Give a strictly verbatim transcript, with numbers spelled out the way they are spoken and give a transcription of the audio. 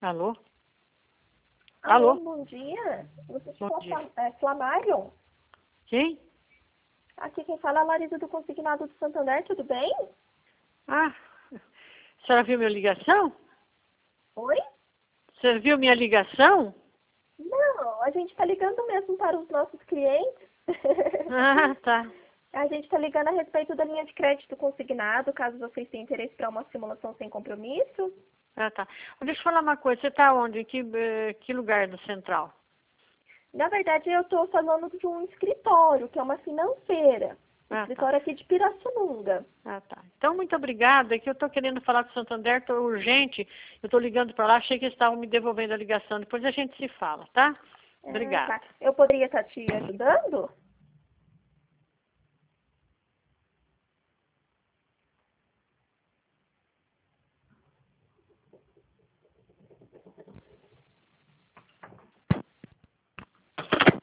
Alô? Alô, Alô? bom dia. Você Bom ficou dia. é, Flamário? Quem? Aqui quem fala é a Larisa do Consignado do Santander, tudo bem? Ah, a senhora viu minha ligação? Oi? Você viu minha ligação? Não, a gente está ligando mesmo para os nossos clientes. Ah, tá. A gente está ligando a respeito da linha de crédito consignado, caso vocês tenham interesse para uma simulação sem compromisso. Ah, tá. Deixa eu falar uma coisa. Você está onde? Em que, eh, que lugar do Central? Na verdade, eu estou falando de um escritório, que é uma financeira. Ah, tá. Escritório aqui de Pirassununga. Ah, tá. Então, muito obrigada. É que eu estou querendo falar com o Santander, estou urgente. Eu estou ligando para lá, achei que eles estavam me devolvendo a ligação. Depois a gente se fala, tá? Ah, Obrigada. tá. Eu poderia estar te ajudando?